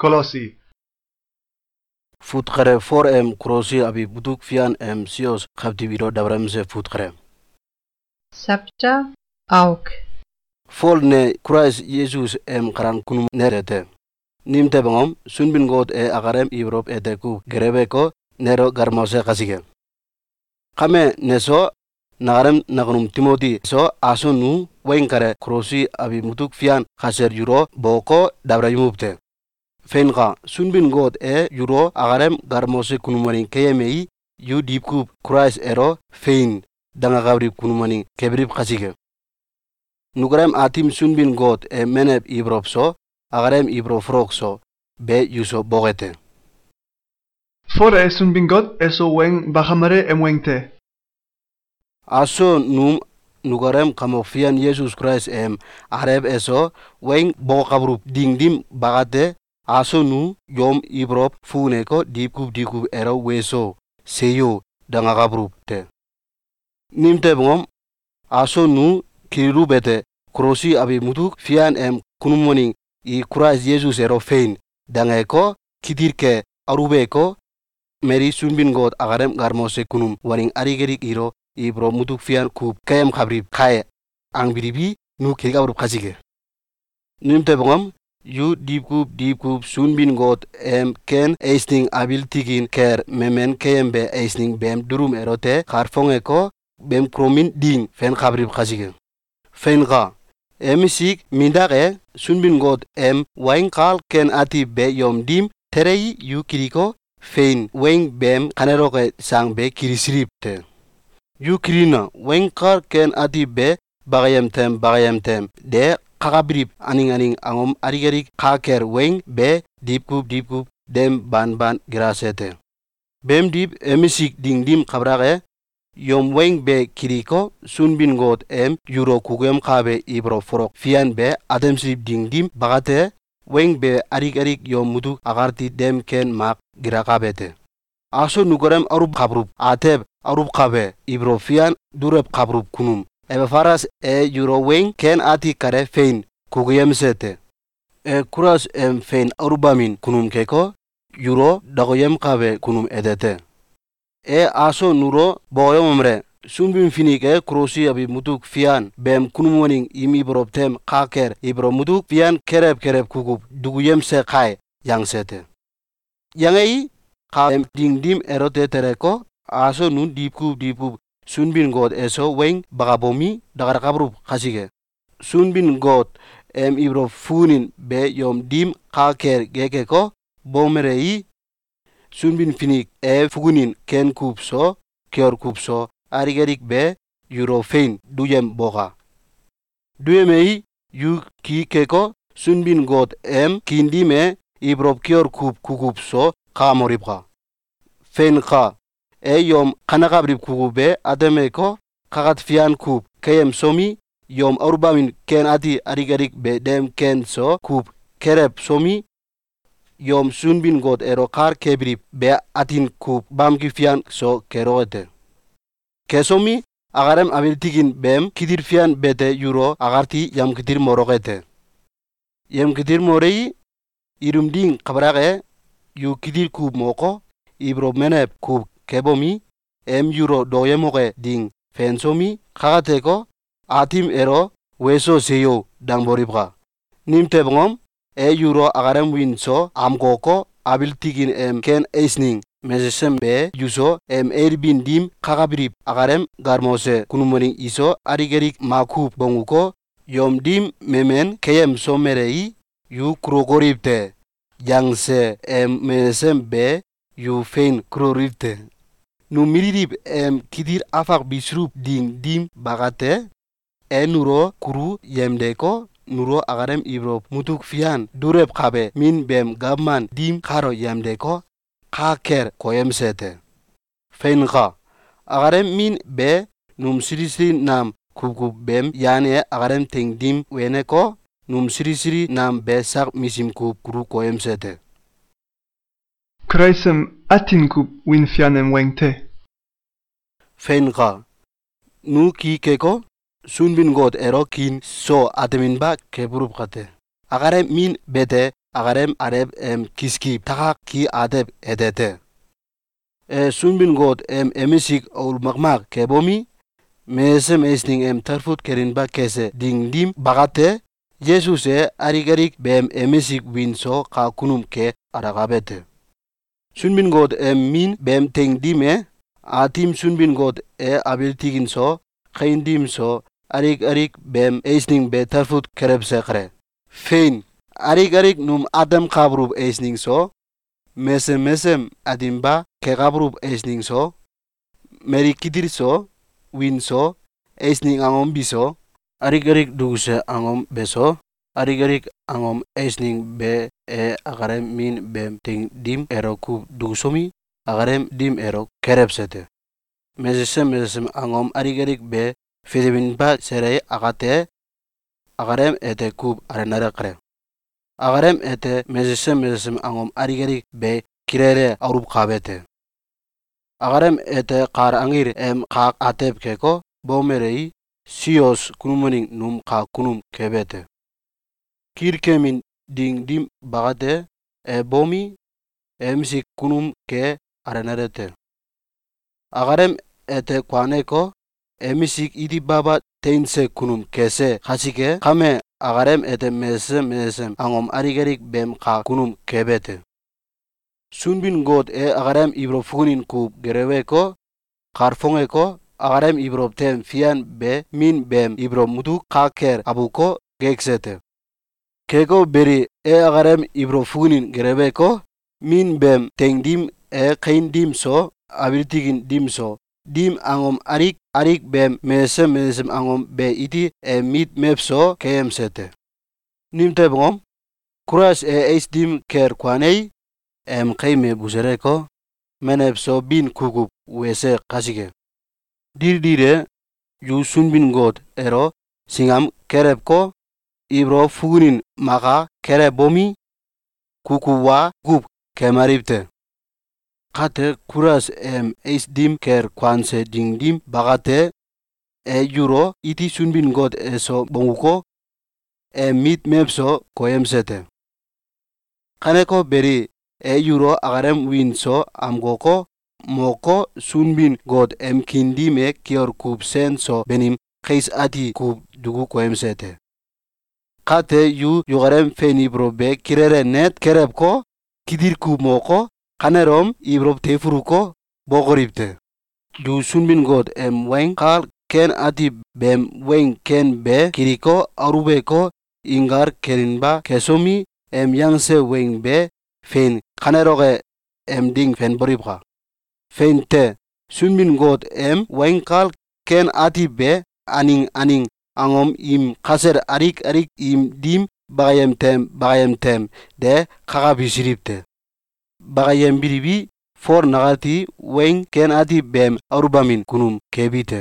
Kolossi. Futkare 4M krosi abi buduk fian sios kaptiviro dabramse futkare. Chapter Auk. Fol ne Christ Jesus karan kunum nerete. Nimte bangom sunbin god agarem Europe edeku gerebeko nero garmose kasige. Kame neso nagarem nagunum Timothy so aso nu kare krosi abi buduk fian kaser euro boko dabrayumupte. Fenga sunbin god euro agarem garmose kunumanin keyemei yu dipkub Christ ero fein danga gabrib kunumanin kebrib kasige. Nugarem atim sunbin god meneb Ibrop so agarem Ibrofrok so be yuso bogete. Fore sunbingot eso wen bahamare emwente. Aso nugarem kamofian Jesus Christ areb eso wen bokabrub dingdim bagate aso nu yom Ibrop funeko dikub ero weso seyo danga gabrub te. Nimte bongom aso nu kirubete krosi abi mutuk fian kunumoning I Christ Jesus ero fein dangeko kidirke arubeko meri sunbin god agarem garmose kunum waring arigerik iro Ibro mutuk fian kub kayem khabrib khaye angbiribi nu kirgabrub khasige. Nimte bongom yu dipkub sunbin god ken eisning abil tigin ker memen kayembe eisning bem durum erote kharfongeko bem kromin ding fen khabrib khasige. Fenga emisik mindake sunbin god wain kal ken ati be yom dim terei yu kiriko fein wain bem kaneroke sang be kirisripte. Yu kirina wain kal ken ati be bagayem tem de kakabrip aning angom arigerik kaker wain be dipkub dem ban grasete. Bem dip emisik ding dim kabrake yom weng be kiriko sunbin god euro kugem kabe Ibro forok fian be ademsrip dingdim bagate weng be arik yom mudu agarti dem ken mak girakabete. Aso nugorem arub kabrub ateb arub kabe Ibro fian dureb kabrub kunum ebe faras euro weng ken ati kare fein kugem sete. Kuras fein arubamin kunum keko euro dagoyem kabe kunum edete. Aso nuro boyomre sunbin finike krosi abi mutuk fian bem kunumuning imi borobtem kaker ibro mutuk fian kereb kugub duguyem se kai yang sete. Yangei ka dingdim erote tereko aso nun dipkub sunbin god eso weng bagabomi dagarakabrub khasige. Sunbin god ibro funin be yom dim kaker gekeko bomerei sunbin finik fugunin ken kubso kior kubso arigerik be euro fein duyem boga. Duyemei yu ki keko sunbin god kindime Ibro kior kugubso kamoribga. Fein ka yom kanakabrib kugube ademeko kagat fian kub kayem somi yom urbamin ken ati arigerik be dem ken so kub kereb somi yom sunbin god ero kar kebrip be atin kub bamki fian so keroete. Kesomi agarem abil tigin bem kidir fian bete euro agarti yam kidir morogete. Yam kidir morei irum ding kabrage yu kidir kub moko Ibro menep kub kebomi euro doyemoge ding fensomi kagateko atim ero weso seyo dangboribga. Nimte bongom euro agarem winso amgoko abil tigin ken eisning mesesem be yuso erbin dim kakabrip agarem garmose kunumoning iso arigerik makub bonguko yom dim memen keyem somerei yu krogoripte yangse mesesem be yu fein kroripte. Nu miririp kidir afak bisrup ding dim bagate nuro kuru yemdeko nuro agarem Ibro mutuk fian dureb kabe min bem gabman dim karo yamdeko kaker koyem sete. Fein ka agarem min be num sirisiri nam kub bem yani agarem teng dim weneko num sirisiri nam be sak misim kuru koyem sete. Kreisem atin kub win fianem wengte. Fein ka nu ki keko sunbin god ero kin so atemin ba keburub kate. Agarem min bete agarem arep kiskip takak ki adep edete. Sunbin god emisik aul makmak kebomi mesem esning tarfut kerinba kese dingdim bagate Jesus arik emisik winso ka kunum ke arakabete. Sunbin god min tengdime atim sunbin god abiltigin so khaindim so arik esning be tarfut kerebse kre. Fein arik num adam kabrub esning so mesem adimba ke kabrub esning so merikidir so win so esning angom biso arik dugse angom beso arik angom esning be agarem min bem ting dim eroku dugsomi agarem dim erok kerebsete mesem angom arik be fedebin ba sere agate agarem ete kub arenare kre agarem ete mesem angom arik be kirere arup khabete agarem ete qar angir qaq atep keko bomerei sios kunumoning num qa kunum kebete kirkemin ding dim bagate bomi misik kunum ke arenarete agarem ete kwaneko misik idi baba teinse kunum kese khasike kame agarem ete mesem angom arik bem qa kunum kebete sunbin god agarem ibro funin kub gereweko karfongeko agarem ibro tem fian be min bem ibro mutu kaker abuko geksete keko beri agarem ibro funin gereweko min bem tengdim khaindim so abiltigin dim so dim angom arik bem mesem angom be iti mit mepso kemsete nimte bongom kuras dim ker kwanei khaime busereko menepso bin kukup wese kasike dire yu sunbin god ero singam kerebko ibro fugunin maka kerebomi kukuwa gup kemaripte kate kuras dim ker kwanse dingdim bagate yuro iti sunbin god eso bonguko mit mepso koyemsete kaneko beri yuro agarem winso amgoko moko sunbin god kindime kior kub senso benim khis ati kub dugu koemsete kate yugarem feni brobe kirere net kerebko kidir kub moko kanerom ibrob tefuruko bogoripte yu sunbin god weng kal ken ati bem weng ken be kiriko arubeko ingar kerinba kesomi yangse weng be fen kaneroge ding fen boribga fente sunbin god wenkal ken ati be aning angom im kaser arik im dim bagayem tem de kaga bisiripte bagayem biribi for nagati wen ken ati bem arubamin kunum kebite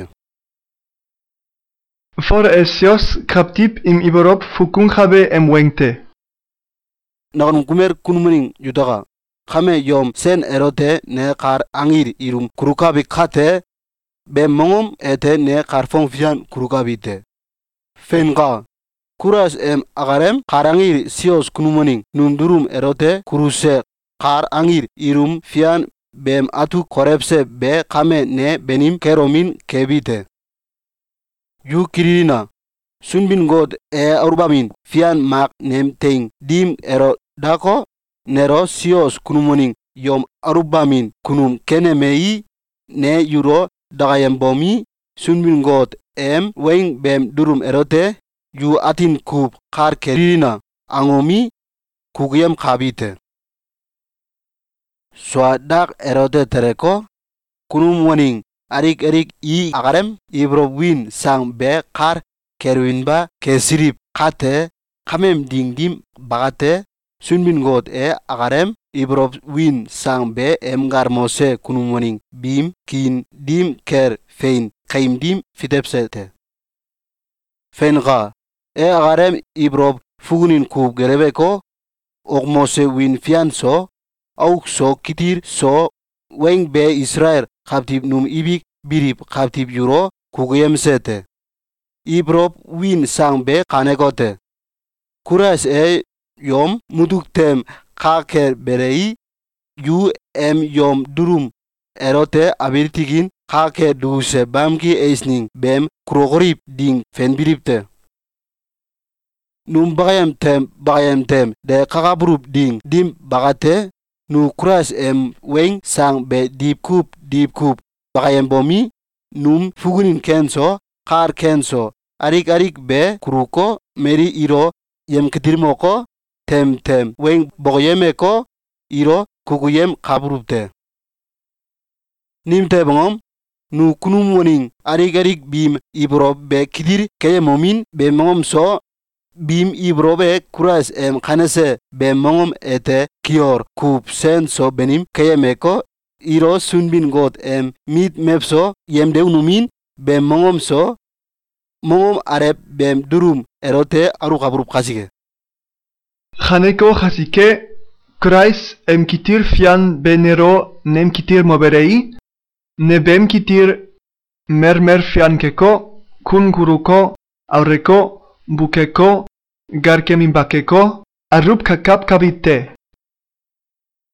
For esios kaptip im iborop fukun habe wengte naganum kumer kunumuning yutaga khame yom sen erote ne qar angir irum kurukabi khate be mongom ete ne qarfong fian kurukabite fenga kuras agarem qarangir sios kunumuning nundurum erote kuruse qar angir irum fian bem atu korebse be khame ne benim keromin kebite yu kirina sunbin god urbamin fian mak nem ting dim ero dako nero sios kunumuning yom arubamin kunum kenemei ne yuro dagayem bomi sunbin god weng bem durum erote yu atin kub kar kerina angomi kugiyem khabite swadak erote tereko kunum waning arik I agarem ibrowin sang be kar kerwinba kesirip kate kamem dingdim bagate sunbin god agarem ibrob win sang be emgar mose kunumuning bim kin dim ker fein kaim dim fitepsete fenga agarem ibrob fugunin kub gerebeko ogmose win fianso aukso kitir so weng be Israel kaptip num ibik birip kaptip yuro kuguyemsete ibrob win sang be kanegote kuras yom muduktem kake berei yu yom durum erote abirtigin kake duse bamki eisning bem krogorip ding fenbiripte. Num bagayem tem de kakaburup ding dim bagate nu kuras weng sang be dip kup bagayem bomi num fugunin kenso kar kenso arik be kuruko meri iro yem kedirmoko tem weng bogoyemeko iro kukuyem kaburupte. Nimte bangom nu kunum woning arik bim ibro be kidir keye momin be mangom so bim ibro be kuras kanese be mangom ete kior kup sen so benim keye meko iro sunbin god mit mepso yemde unumin be mangom so mangom arep bem durum erote aru kaburup kasike. Haneko hasike Krais kitir fian benero nem kitir moberei nebem kitir mermer fian keko kun kuruko aurreko bukeko garkemin bakeko arrup kakap kabite.